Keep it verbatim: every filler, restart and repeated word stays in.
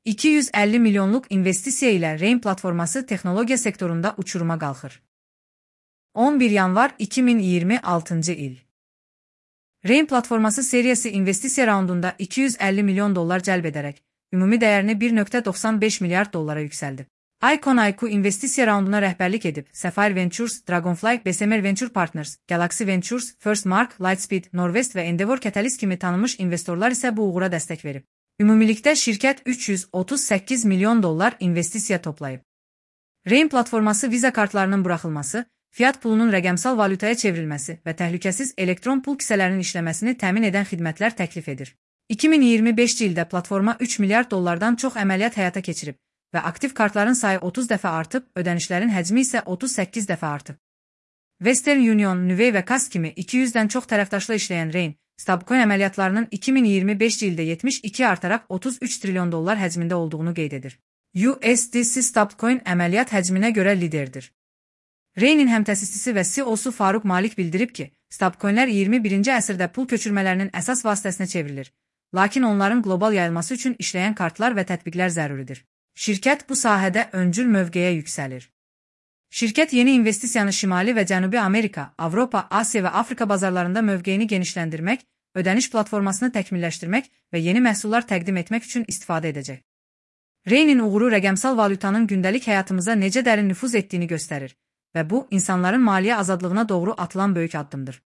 iki yüz əlli milyonluq investisiya ilə Rain platforması texnologiya sektorunda uçuruma qalxır. on bir yanvar iki min iyirmi altıncı il. Rain platforması seriyası investisiya raundunda iki yüz əlli milyon dollar cəlb edərək, ümumi dəyərini bir nöqtə doxsan beş milyard dollara yüksəldi. Icon I Q investisiya raunduna rəhbərlik edib, Sapphire Ventures, Dragonfly, Bessemer Venture Partners, Galaxy Ventures, First Mark, Lightspeed, Norvest və Endeavor Catalyst kimi tanınmış investorlar isə bu uğura dəstək verib. Ümumilikdə şirkət üç yüz otuz səkkiz milyon dollar investisiya toplayıb. Rain platforması viza kartlarının buraxılması, fiat pulunun rəqəmsal valyutaya çevrilməsi və təhlükəsiz elektron pul kisələrinin işləməsini təmin edən xidmətlər təklif edir. iki min iyirmi beşinci ildə platforma üç milyard dollardan çox əməliyyat həyata keçirib və aktiv kartların sayı otuz dəfə artıb, ödənişlərin həcmi isə otuz səkkiz dəfə artıb. Western Union, Nuvei və Kast kimi iki yüzdən çox tərəfdaşla işləyən Rain, stabcoin əməliyyatlarının iki min iyirmi beşinci ildə yetmiş iki artaraq otuz üç trilyon dollar həcmində olduğunu qeyd edir. U S D C stabcoin əməliyyat həcminə görə liderdir. Rain'in həmtəsisçisi və C E O'su Faruq Malik bildirib ki, stabcoinlər iyirmi birinci əsrdə pul köçürmələrinin əsas vasitəsinə çevrilir, lakin onların qlobal yayılması üçün işləyən kartlar və tətbiqlər zəruridir. Şirkət bu sahədə öncül mövqeyə yüksəlir. Şirkət yeni investisiyanı Şimali və Cənubi Amerika, Avropa, Asiya və Afrika bazarlarında mövqeyini genişləndirmək, ödəniş platformasını təkmilləşdirmək və yeni məhsullar təqdim etmək üçün istifadə edəcək. Rain'in uğuru rəqəmsal valyutanın gündəlik həyatımıza necə dərin nüfuz etdiyini göstərir və bu, insanların maliyyə azadlığına doğru atılan böyük addımdır.